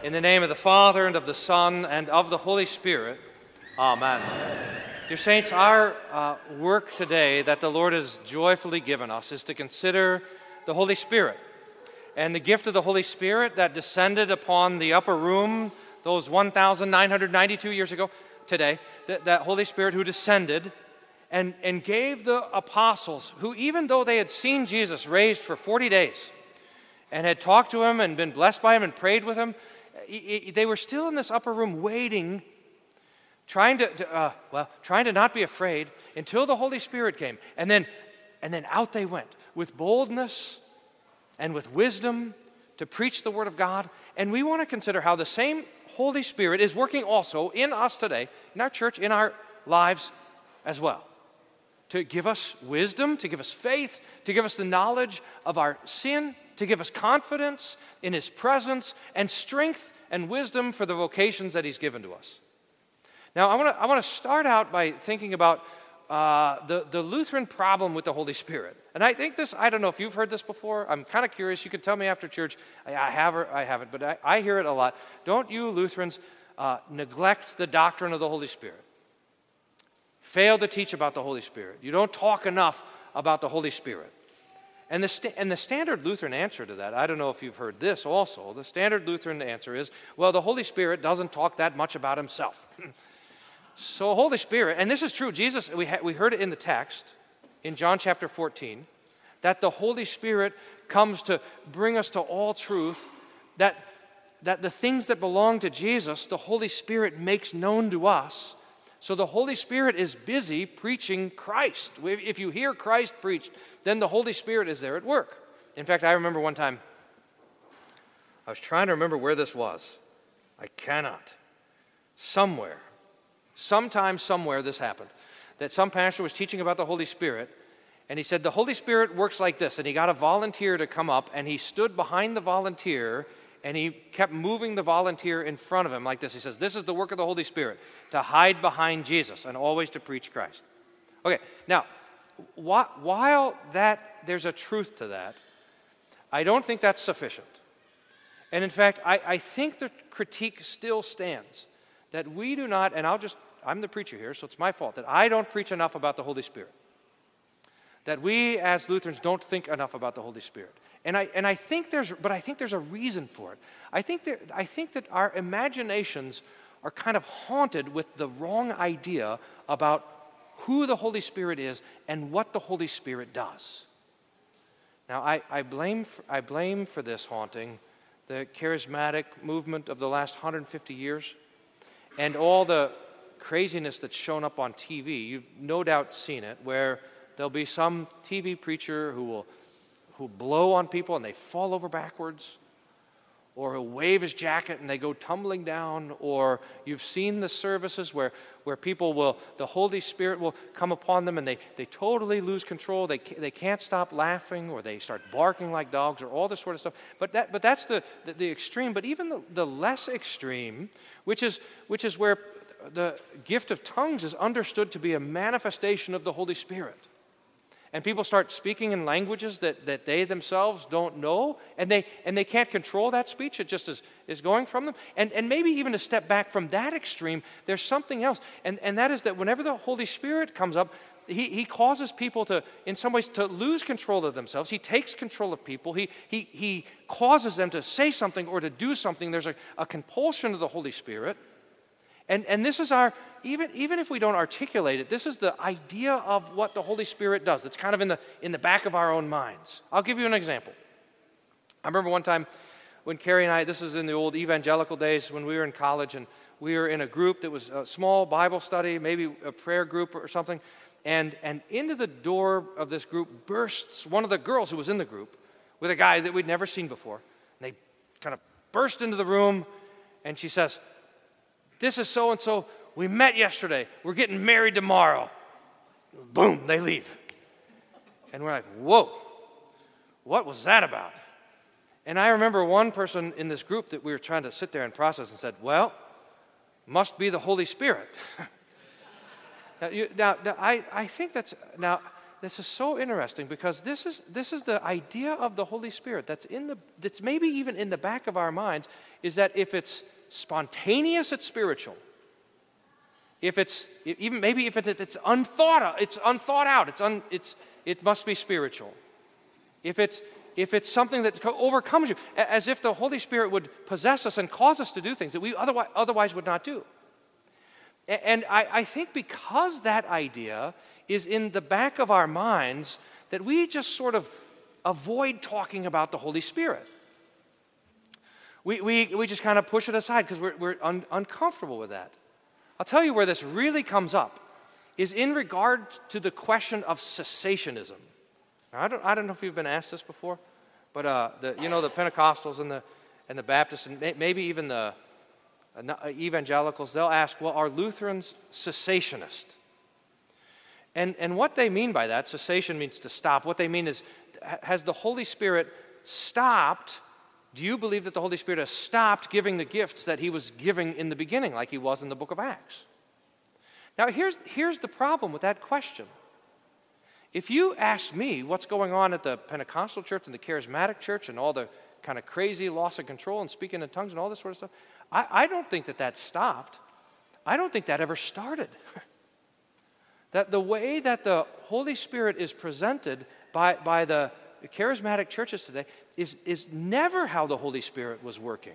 In the name of the Father, and of the Son, and of the Holy Spirit. Amen. Dear saints, our work today that the Lord has joyfully given us is to consider the Holy Spirit and the gift of the Holy Spirit that descended upon the upper room those 1,992 years ago today, that Holy Spirit who descended and gave the apostles, who even though they had seen Jesus raised for 40 days and had talked to him and been blessed by him and prayed with him, they were still in this upper room waiting, trying to not be afraid until the Holy Spirit came. And then out they went with boldness and with wisdom to preach the Word of God. And we want to consider how the same Holy Spirit is working also in us today, in our church, in our lives as well, to give us wisdom, to give us faith, to give us the knowledge of our sin, to give us confidence in His presence and strength and wisdom for the vocations that He's given to us. Now, I want to start out by thinking about the Lutheran problem with the Holy Spirit. And I think this, I don't know if you've heard this before. I'm kind of curious. You can tell me after church. I have or I haven't, but I hear it a lot. Don't you Lutherans neglect the doctrine of the Holy Spirit? Fail to teach about the Holy Spirit. You don't talk enough about the Holy Spirit. And the standard Lutheran answer to that, I don't know if you've heard this also, the standard Lutheran answer is, well, the Holy Spirit doesn't talk that much about himself. So Holy Spirit, and this is true, Jesus, we heard it in the text, in John chapter 14, that the Holy Spirit comes to bring us to all truth, that the things that belong to Jesus, the Holy Spirit makes known to us. So the Holy Spirit is busy preaching Christ. If you hear Christ preached, then the Holy Spirit is there at work. In fact, I remember one time, I was trying to remember where this was. I cannot. Sometime, somewhere this happened. That some pastor was teaching about the Holy Spirit, and he said, the Holy Spirit works like this. And he got a volunteer to come up, and he stood behind the volunteer, and he kept moving the volunteer in front of him like this. He says, this is the work of the Holy Spirit, to hide behind Jesus and always to preach Christ. Okay, now, while there's a truth to that, I don't think that's sufficient. And in fact, I think the critique still stands that we do not, and I'm the preacher here, so it's my fault, that I don't preach enough about the Holy Spirit. That we as Lutherans don't think enough about the Holy Spirit. And I think there's a reason for it. I think that our imaginations are kind of haunted with the wrong idea about who the Holy Spirit is and what the Holy Spirit does. Now, I blame for this haunting the charismatic movement of the last 150 years and all the craziness that's shown up on TV. You've no doubt seen it, where there'll be some TV preacher who blow on people and they fall over backwards, or he'll wave his jacket and they go tumbling down, or you've seen the services where the Holy Spirit will come upon them and they totally lose control. They can't stop laughing, or they start barking like dogs, or all this sort of stuff. But that's the extreme. But even the less extreme, which is where the gift of tongues is understood to be a manifestation of the Holy Spirit. And people start speaking in languages that they themselves don't know, and they can't control that speech. It just is going from them. And maybe even to step back from that extreme, there's something else. And that is that whenever the Holy Spirit comes up, he causes people to, in some ways, to lose control of themselves. He takes control of people. He causes them to say something or to do something. There's a compulsion of the Holy Spirit. And this is even if we don't articulate it, this is the idea of what the Holy Spirit does. It's kind of in the back of our own minds. I'll give you an example. I remember one time when Carrie and I, this is in the old evangelical days when we were in college, and we were in a group that was a small Bible study, maybe a prayer group or something, and into the door of this group bursts one of the girls who was in the group with a guy that we'd never seen before. And they kind of burst into the room, and she says, this is so-and-so. We met yesterday. We're getting married tomorrow. Boom, they leave. And we're like, whoa, what was that about? And I remember one person in this group that we were trying to sit there and process and said, well, must be the Holy Spirit. I think that's, now, this is so interesting because this is the idea of the Holy Spirit that's maybe even in the back of our minds, is that if it's spontaneous, it's spiritual. If it's unthought out, it must be spiritual. If it's something that overcomes you, as if the Holy Spirit would possess us and cause us to do things that we otherwise would not do. And I think because that idea is in the back of our minds, that we just sort of avoid talking about the Holy Spirit. We just kind of push it aside because we're uncomfortable with that. I'll tell you where this really comes up is in regard to the question of cessationism. Now, I don't know if you've been asked this before, but the Pentecostals and the Baptists and maybe even the evangelicals, they'll ask, well, are Lutherans cessationist? And what they mean by that, cessation means to stop. What they mean is, has the Holy Spirit stopped? Do you believe that the Holy Spirit has stopped giving the gifts that he was giving in the beginning, like he was in the book of Acts? Now, here's the problem with that question. If you ask me what's going on at the Pentecostal church and the charismatic church and all the kind of crazy loss of control and speaking in tongues and all this sort of stuff, I don't think that stopped. I don't think that ever started. That the way that the Holy Spirit is presented by the charismatic churches today is never how the Holy Spirit was working.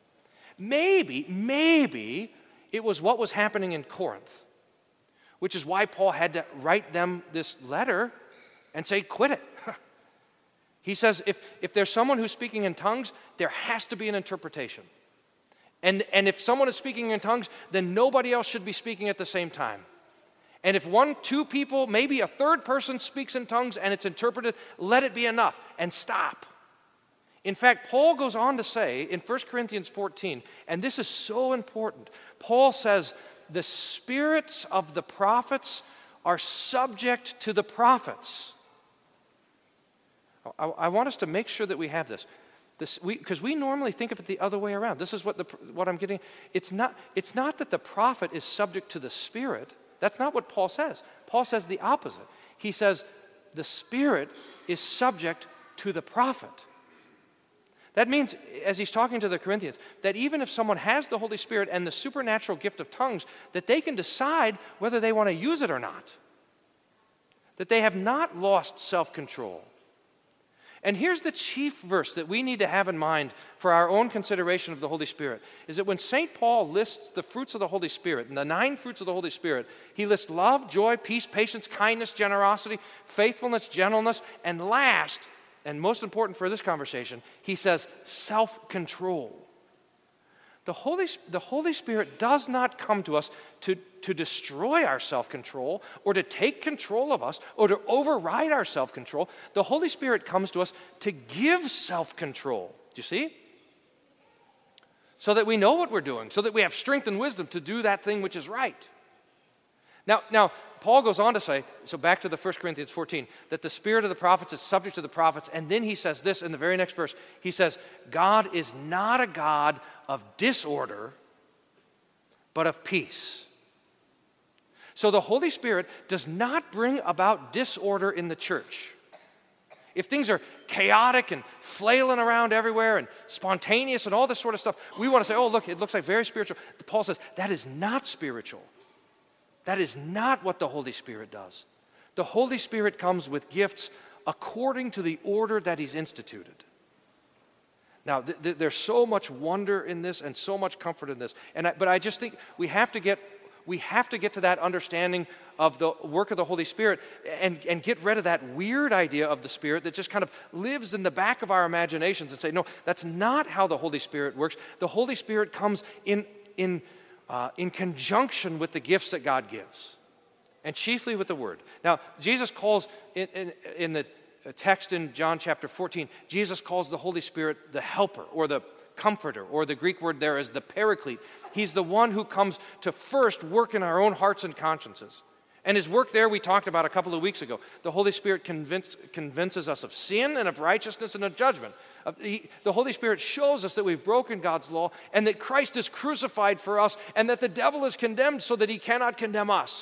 Maybe it was what was happening in Corinth, which is why Paul had to write them this letter and say, quit it. He says, if there's someone who's speaking in tongues, there has to be an interpretation. And if someone is speaking in tongues, then nobody else should be speaking at the same time. And if 1, 2 people, maybe a third person speaks in tongues and it's interpreted, let it be enough and stop. In fact, Paul goes on to say in 1 Corinthians 14, and this is so important, Paul says, the spirits of the prophets are subject to the prophets. I want us to make sure that we have this. Because we normally think of it the other way around. This is what I'm getting. It's not that the prophet is subject to the Spirit. That's not what Paul says. Paul says the opposite. He says the Spirit is subject to the prophet. That means, as he's talking to the Corinthians, that even if someone has the Holy Spirit and the supernatural gift of tongues, that they can decide whether they want to use it or not. That they have not lost self-control. And here's the chief verse that we need to have in mind for our own consideration of the Holy Spirit, is that when St. Paul lists the fruits of the Holy Spirit, and the 9 fruits of the Holy Spirit, he lists love, joy, peace, patience, kindness, generosity, faithfulness, gentleness, and last, and most important for this conversation, he says self-control. The Holy Spirit does not come to us to destroy our self-control or to take control of us or to override our self-control. The Holy Spirit comes to us to give self-control. Do you see? So that we know what we're doing, so that we have strength and wisdom to do that thing which is right. Now, Paul goes on to say, so back to the 1 Corinthians 14, that the spirit of the prophets is subject to the prophets, and then he says this in the very next verse. He says, God is not a God of disorder, but of peace. So the Holy Spirit does not bring about disorder in the church. If things are chaotic and flailing around everywhere and spontaneous and all this sort of stuff, we want to say, oh, look, it looks like very spiritual. Paul says, that is not spiritual. That is not what the Holy Spirit does. The Holy Spirit comes with gifts according to the order that he's instituted. Now, there's so much wonder in this and so much comfort in this. But I just think we have to get to that understanding of the work of the Holy Spirit and get rid of that weird idea of the Spirit that just kind of lives in the back of our imaginations and say, no, that's not how the Holy Spirit works. The Holy Spirit comes in conjunction with the gifts that God gives, and chiefly with the Word. Now, Jesus calls, in the text in John chapter 14, Jesus calls the Holy Spirit the helper, or the comforter, or the Greek word there is the paraclete. He's the one who comes to first work in our own hearts and consciences. And his work there we talked about a couple of weeks ago. The Holy Spirit convinces us of sin and of righteousness and of judgment. The Holy Spirit shows us that we've broken God's law and that Christ is crucified for us and that the devil is condemned so that he cannot condemn us.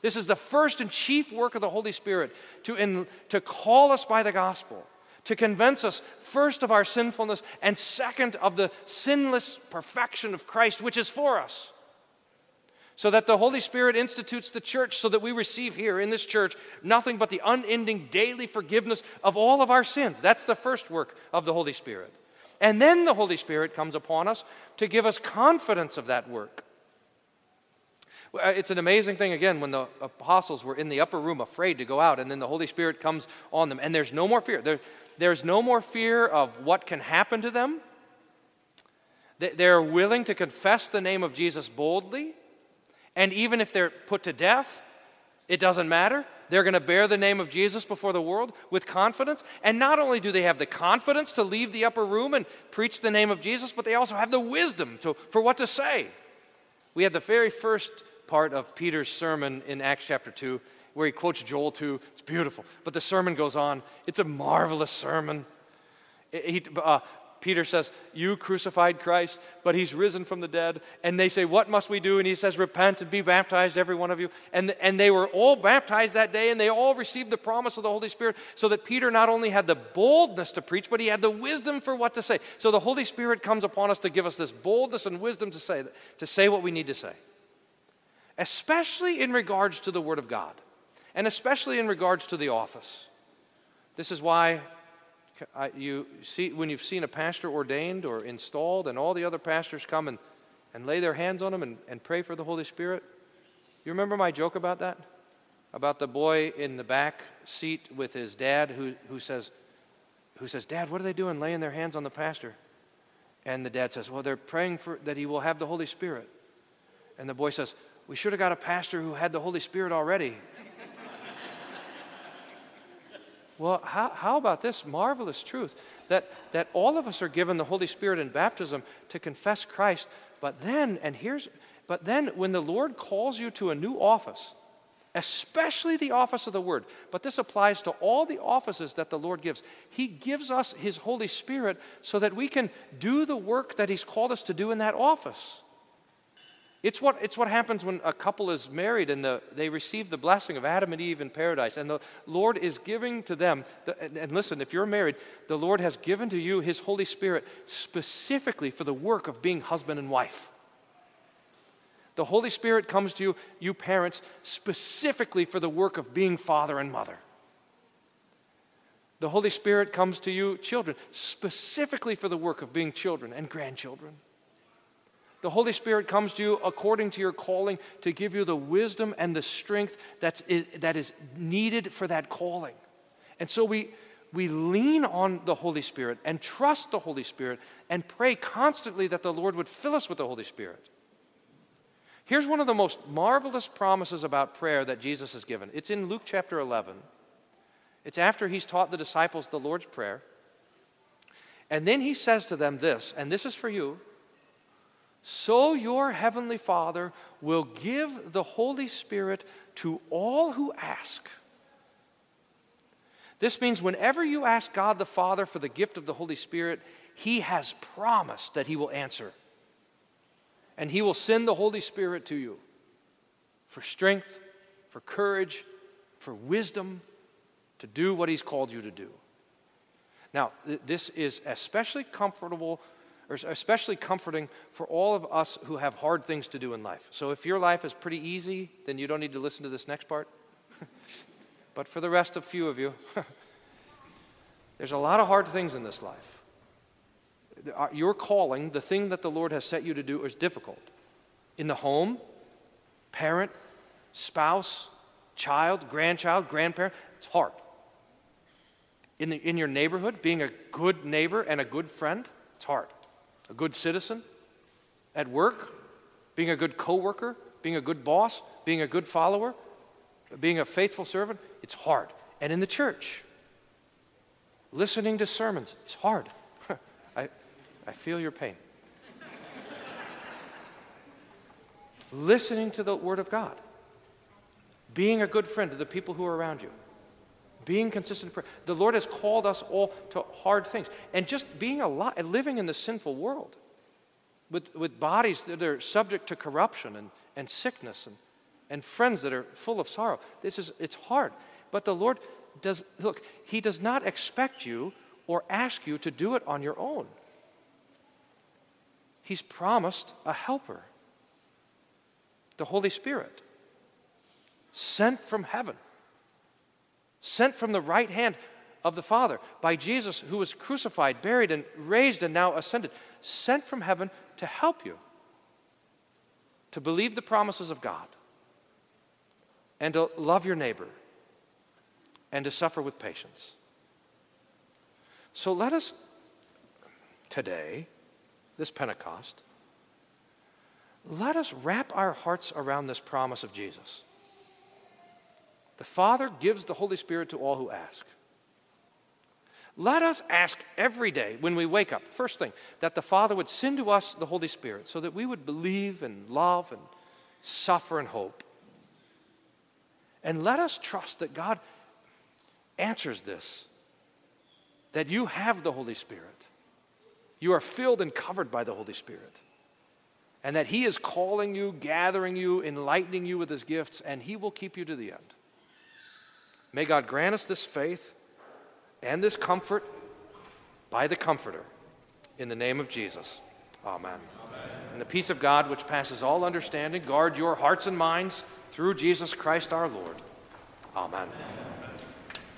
This is the first and chief work of the Holy Spirit to call us by the gospel, to convince us first of our sinfulness and second of the sinless perfection of Christ, which is for us. So that the Holy Spirit institutes the church so that we receive here in this church nothing but the unending daily forgiveness of all of our sins. That's the first work of the Holy Spirit. And then the Holy Spirit comes upon us to give us confidence of that work. It's an amazing thing, again, when the apostles were in the upper room afraid to go out, and then the Holy Spirit comes on them, and there's no more fear. There's no more fear of what can happen to them. They're willing to confess the name of Jesus boldly. And even if they're put to death, it doesn't matter. They're going to bear the name of Jesus before the world with confidence. And not only do they have the confidence to leave the upper room and preach the name of Jesus, but they also have the wisdom for what to say. We had the very first part of Peter's sermon in Acts chapter 2, where he quotes Joel 2. It's beautiful. But the sermon goes on. It's a marvelous sermon. Peter says, you crucified Christ, but he's risen from the dead. And they say, what must we do? And he says, repent and be baptized, every one of you. And they were all baptized that day, and they all received the promise of the Holy Spirit, so that Peter not only had the boldness to preach, but he had the wisdom for what to say. So the Holy Spirit comes upon us to give us this boldness and wisdom to say what we need to say. Especially in regards to the Word of God, and especially in regards to the office. This is why you see, when you've seen a pastor ordained or installed and all the other pastors come and lay their hands on them and pray for the Holy Spirit. You remember my joke about that? About the boy in the back seat with his dad who says, Dad, what are they doing laying their hands on the pastor? And the dad says, well, they're praying for that he will have the Holy Spirit. And the boy says, we should have got a pastor who had the Holy Spirit already. Well, how about this marvelous truth that all of us are given the Holy Spirit in baptism to confess Christ, but then when the Lord calls you to a new office, especially the office of the Word, but this applies to all the offices that the Lord gives, He gives us His Holy Spirit so that we can do the work that He's called us to do in that office. It's what happens when a couple is married and they receive the blessing of Adam and Eve in paradise, and the Lord is giving to them, and listen, if you're married, the Lord has given to you His Holy Spirit specifically for the work of being husband and wife. The Holy Spirit comes to you, you parents, specifically for the work of being father and mother. The Holy Spirit comes to you, children, specifically for the work of being children and grandchildren. The Holy Spirit comes to you according to your calling to give you the wisdom and the strength that is needed for that calling. And so we lean on the Holy Spirit and trust the Holy Spirit and pray constantly that the Lord would fill us with the Holy Spirit. Here's one of the most marvelous promises about prayer that Jesus has given. It's in Luke chapter 11. It's after He's taught the disciples the Lord's Prayer. And then He says to them this, and this is for you, so your heavenly Father will give the Holy Spirit to all who ask. This means whenever you ask God the Father for the gift of the Holy Spirit, He has promised that He will answer. And He will send the Holy Spirit to you for strength, for courage, for wisdom to do what He's called you to do. Now, this is especially comforting for all of us who have hard things to do in life. So if your life is pretty easy, then you don't need to listen to this next part. But for the rest of few of you, there's a lot of hard things in this life. Your calling, the thing that the Lord has set you to do, is difficult. In the home, parent, spouse, child, grandchild, grandparent, it's hard. In your neighborhood, being a good neighbor and a good friend, it's hard. A good citizen. At work, being a good coworker, being a good boss, being a good follower, being a faithful servant, it's hard. And in the church, listening to sermons, it's hard. I feel your pain. Listening to the Word of God. Being a good friend to the people who are around you. Being consistent in prayer. The Lord has called us all to hard things. And just being alive, living in the sinful world with bodies that are subject to corruption and sickness. and friends that are full of sorrow. It's hard. But the Lord He does not expect you or ask you to do it on your own. He's promised a helper, the Holy Spirit, sent from heaven, sent from the right hand of the Father by Jesus, who was crucified, buried, and raised, and now ascended, sent from heaven to help you, to believe the promises of God, and to love your neighbor, and to suffer with patience. So let us today, this Pentecost, let us wrap our hearts around this promise of Jesus. The Father gives the Holy Spirit to all who ask. Let us ask every day when we wake up, first thing, that the Father would send to us the Holy Spirit so that we would believe and love and suffer and hope. And let us trust that God answers this, that you have the Holy Spirit. You are filled and covered by the Holy Spirit. And that He is calling you, gathering you, enlightening you with His gifts, and He will keep you to the end. May God grant us this faith and this comfort by the Comforter. In the name of Jesus. Amen. Amen. And the peace of God, which passes all understanding, guard your hearts and minds through Jesus Christ our Lord. Amen. Amen.